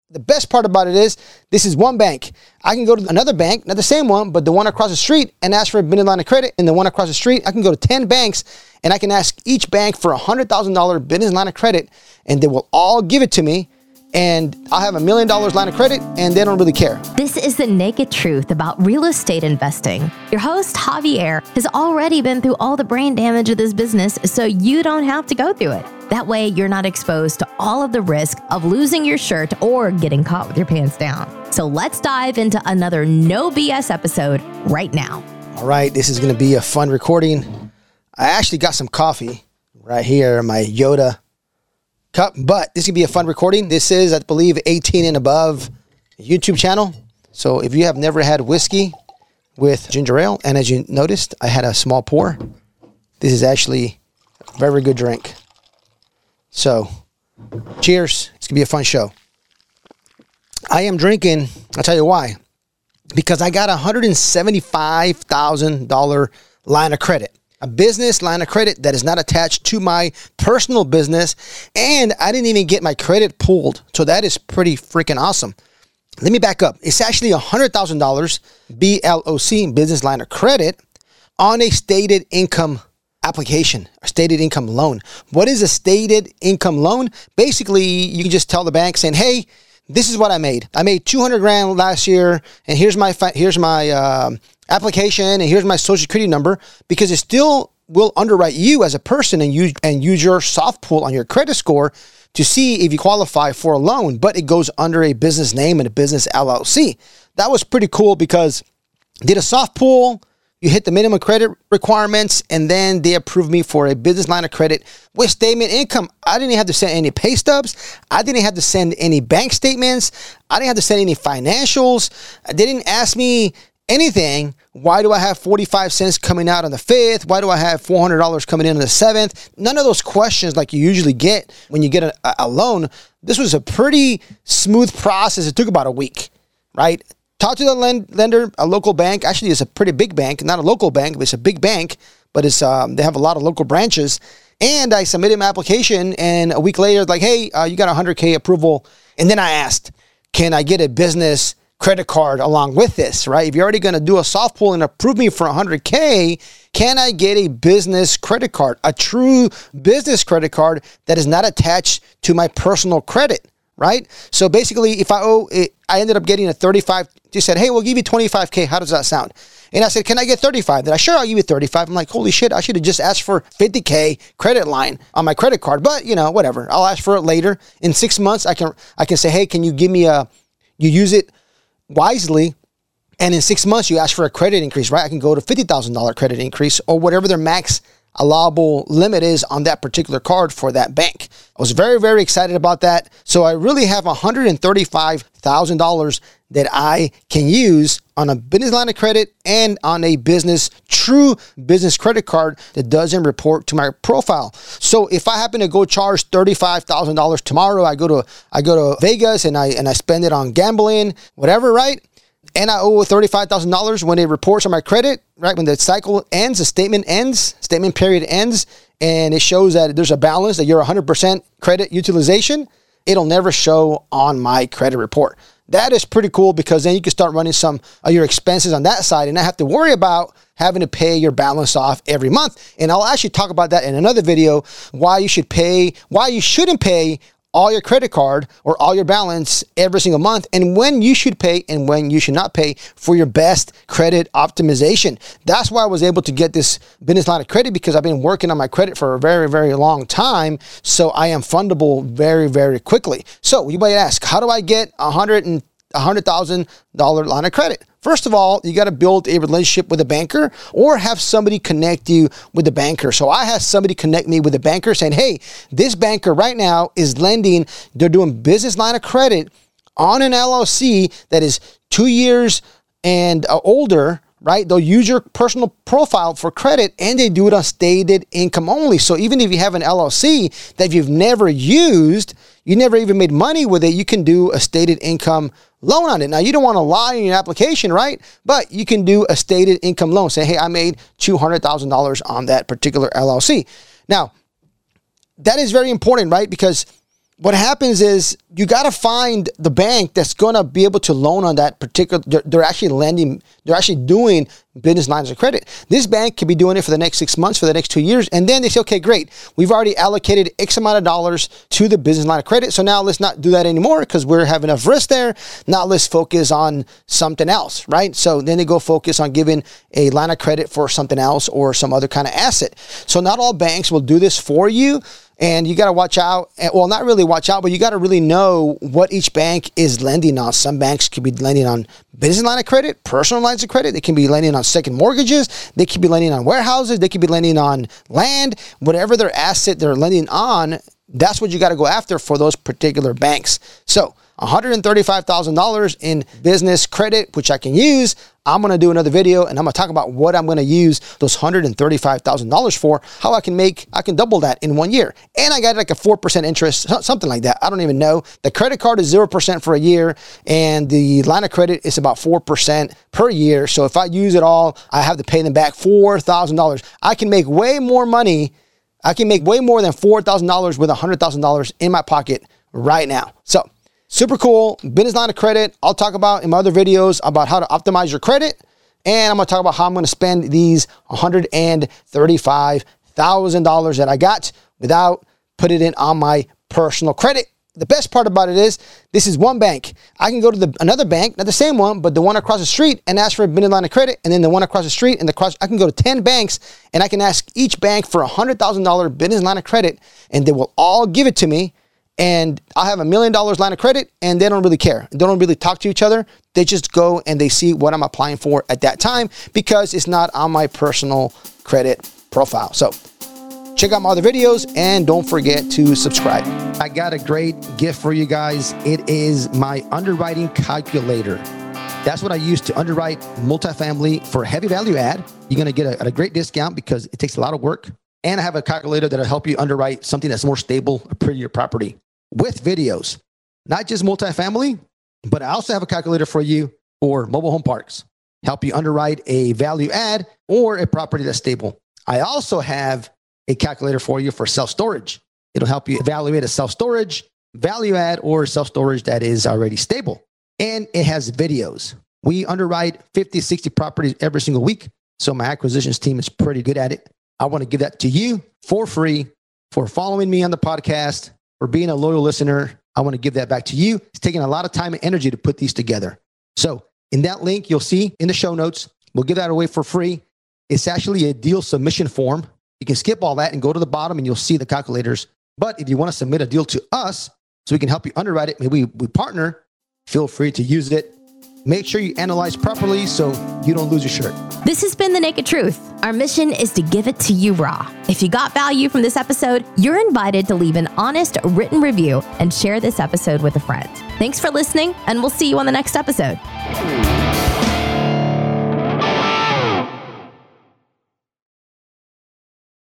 the best part about it is this is one bank. I can go to another bank, not the same one, but the one across the street and ask for a business line of credit. And the one across the street, I can go to 10 banks and I can ask each bank for a $100,000 business line of credit and they will all give it to me. And I'll have $1 million line of credit and they don't really care. This is the naked truth about real estate investing. Your host, Javier, has already been through all the brain damage of this business, so you don't have to go through it. That way, you're not exposed to all of the risk of losing your shirt or getting caught with your pants down. So let's dive into another no BS episode right now. All right, this is going to be a fun recording. I actually got some coffee right here in my Yoda cup, but this is gonna be a fun recording. This is, I believe, 18 and above YouTube channel. So if you have never had whiskey with ginger ale, and as you noticed, I had a small pour. This is actually a very good drink. So cheers. It's gonna be a fun show. I am drinking, I'll tell you why. Because I got a $175,000 line of credit. A business line of credit that is not attached to my personal business, and I didn't even get my credit pulled. So that is pretty freaking awesome. Let me back up. It's actually $100,000 BLOC, business line of credit, on a stated income application, a stated income loan. What is a stated income loan? Basically, you can just tell the bank saying, hey, this is what I made. I made 200 grand last year, and here's my application, and here's my social security number, because it still will underwrite you as a person and use your soft pull on your credit score to see if you qualify for a loan, but it goes under a business name and a business LLC. That was pretty cool because did a soft pull, you hit the minimum credit requirements, and then they approved me for a business line of credit with statement income. I didn't have to send any pay stubs. I didn't have to send any bank statements. I didn't have to send any financials. They didn't ask me anything. Why do I have 45 cents coming out on the 5th? Why do I have $400 coming in on the 7th? None of those questions like you usually get when you get a loan. This was a pretty smooth process. It took about a week, right? Talk to the lender, a local bank. Actually, it's a pretty big bank, not a local bank, but it's a big bank, but it's they have a lot of local branches. And I submitted my application, and a week later, like, hey, you got a $100K approval. And then I asked, can I get a business credit card along with this, right? If you're already going to do a soft pull and approve me for $100K, can I get a business credit card, a true business credit card that is not attached to my personal credit, right? So basically, if I owe it, I ended up getting a 35. They said, hey, we'll give you 25K. How does that sound? And I said, can I get 35? They're like, sure, I'll give you 35. I'm like, holy shit, I should have just asked for 50K credit line on my credit card. But, whatever. I'll ask for it later. In 6 months, I can say, hey, can you give me you use it wisely, and in 6 months you ask for a credit increase, right? I can go to $50,000 credit increase or whatever their max allowable limit is on that particular card for that bank. I was very, very excited about that. So I really have $135,000 that I can use on a business line of credit and on a true business credit card that doesn't report to my profile. So if I happen to go charge $35,000 tomorrow, I go to Vegas and I spend it on gambling, whatever, right? And I owe $35,000 when it reports on my credit, right? When the cycle ends, the statement period ends, and it shows that there's a balance, that you're 100% credit utilization, it'll never show on my credit report. That is pretty cool because then you can start running some of your expenses on that side and not have to worry about having to pay your balance off every month. And I'll actually talk about that in another video, why you shouldn't pay all your credit card or all your balance every single month, and when you should pay and when you should not pay for your best credit optimization. That's why I was able to get this business line of credit, because I've been working on my credit for a very, very long time. So I am fundable very, very quickly. So you might ask, how do I get $100,000 line of credit? First of all, you got to build a relationship with a banker or have somebody connect you with a banker. So I had somebody connect me with a banker saying, hey, this banker right now is lending, they're doing business line of credit on an LLC that is 2 years and older, right? They'll use your personal profile for credit, and they do it on stated income only. So even if you have an LLC that you've never used, you never even made money with it, you can do a stated income loan on it. Now, you don't want to lie in your application, right? But you can do a stated income loan. Say, hey, I made $200,000 on that particular LLC. Now, that is very important, right? Because what happens is you got to find the bank that's going to be able to loan on that particular, they're actually lending, they're actually doing business lines of credit. This bank could be doing it for the next 6 months, for the next 2 years. And then they say, okay, great. We've already allocated X amount of dollars to the business line of credit. So now let's not do that anymore because we're having enough risk there. Now let's focus on something else, right? So then they go focus on giving a line of credit for something else or some other kind of asset. So not all banks will do this for you. And you got to watch out. Well, not really watch out, but you got to really know what each bank is lending on. Some banks could be lending on business line of credit, personal lines of credit. They can be lending on second mortgages. They could be lending on warehouses. They could be lending on land. Whatever their asset they're lending on, that's what you got to go after for those particular banks. So $135,000 in business credit, which I can use. I'm going to do another video and I'm going to talk about what I'm going to use those $135,000 for, how I can double that in 1 year. And I got like a 4% interest, something like that. I don't even know. The credit card is 0% for a year and the line of credit is about 4% per year. So if I use it all, I have to pay them back $4,000. I can make way more money. I can make way more than $4,000 with $100,000 in my pocket right now. So super cool business line of credit. I'll talk about in my other videos about how to optimize your credit. And I'm going to talk about how I'm going to spend these $135,000 that I got without putting it on my personal credit. The best part about it is this is one bank. I can go to another bank, not the same one, but the one across the street and ask for a business line of credit. And then the one across the street and I can go to 10 banks and I can ask each bank for a $100,000 business line of credit and they will all give it to me. And I'll have $1 million line of credit and they don't really care. They don't really talk to each other. They just go and they see what I'm applying for at that time because it's not on my personal credit profile. So check out my other videos and don't forget to subscribe. I got a great gift for you guys. It is my underwriting calculator. That's what I use to underwrite multifamily for heavy value add. You're going to get a great discount because it takes a lot of work. And I have a calculator that'll help you underwrite something that's more stable, a prettier property with videos, not just multifamily, but I also have a calculator for you for mobile home parks, help you underwrite a value add or a property that's stable. I also have a calculator for you for self-storage. It'll help you evaluate a self-storage, value add, or self-storage that is already stable. And it has videos. We underwrite 50, 60 properties every single week. So my acquisitions team is pretty good at it. I want to give that to you for free for following me on the podcast, for being a loyal listener. I want to give that back to you. It's taking a lot of time and energy to put these together. So in that link, you'll see in the show notes, we'll give that away for free. It's actually a deal submission form. You can skip all that and go to the bottom and you'll see the calculators. But if you want to submit a deal to us so we can help you underwrite it, maybe we partner, feel free to use it. Make sure you analyze properly so you don't lose your shirt. This has been The Naked Truth. Our mission is to give it to you raw. If you got value from this episode, you're invited to leave an honest written review and share this episode with a friend. Thanks for listening, and we'll see you on the next episode.